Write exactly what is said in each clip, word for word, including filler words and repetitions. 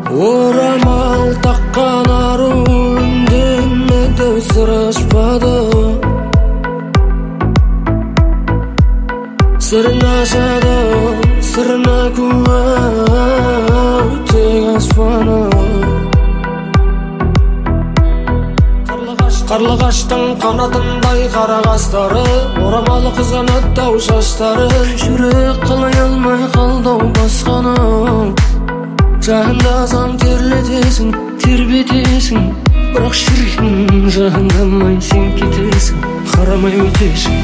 Орамал таққан ару үндемеді, сыр ашпады. Сырын ашады, сырына куә тек аспаны. Қарлығаштың қанатындай қара қастары, орамалы қызғанады дау шаштары. Жүрек қалай алмай қалдау басқаны. Жағындасаң терлетесің, тербетесің, бірақ жүрегің жағындамай сен кетесің, қарамай өтесің.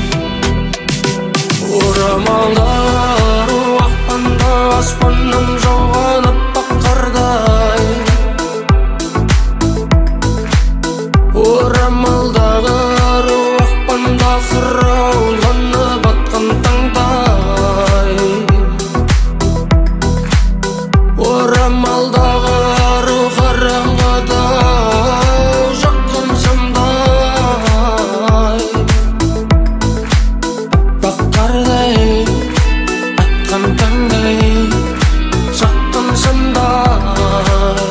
Орамалдар уақпанда аспаннан жауған аппақ қардай. Орамалдағы уақпанда қырауланып атқан таңдай. Орамалдағы ару қараңғыда жаққан шамдай. Аппақ қардай атқан таңдай, жаққан шамдай.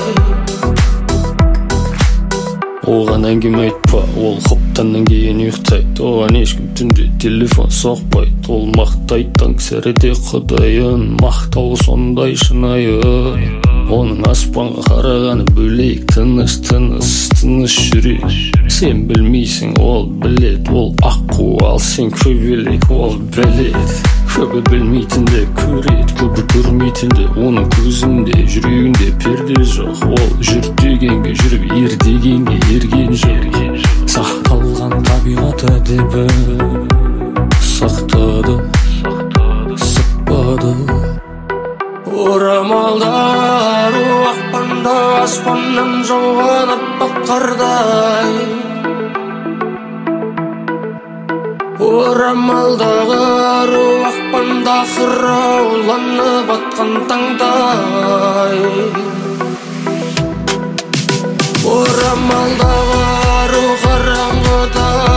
Оған әңгіме айтпа, ол құптаннан кейін ұйықтайды. Оған ешкім түнде телефон соқпайды. Ол мақтайды таңсәріде құдайын, мақтауы сондай шынайы. Оның аспанға қарағаны бөлек, тыныш, тыныш, тыныш жүрек. Сен білмейсің, ол білет, ол аққу, ал сен көбелек, ол білет. Көбі білмейтінді көрет, көбі көрмейтінді оның көзінде, жүрегінде перде жоқ. Ол жүр дегенге жүріп, ер дегенге ерген жоқ. Сақталған табиғат әдебі сақтады, сықпады. Орамалдар уақпанда аспаннан жауған аппақ қардай. Орамалдағы ару ақпанда қырауланып атқан таңдай. Орамалдағы ару қараңғыда